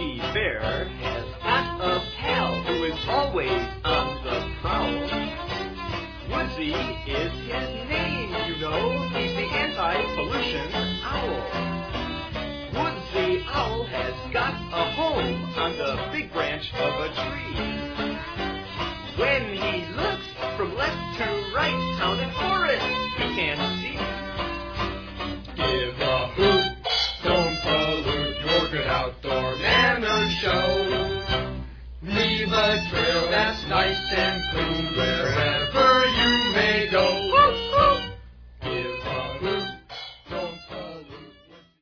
Yogi Bear has got a pal who is always on the prowl. Woodsy is his name, you know. He's the anti-pollution owl. Woodsy Owl has got a home on the big branch of a tree. When he looks from left to right, town and forest he can see. Give a hoot, don't pollute your good outdoor manners show. Leave a trail that's nice and clean wherever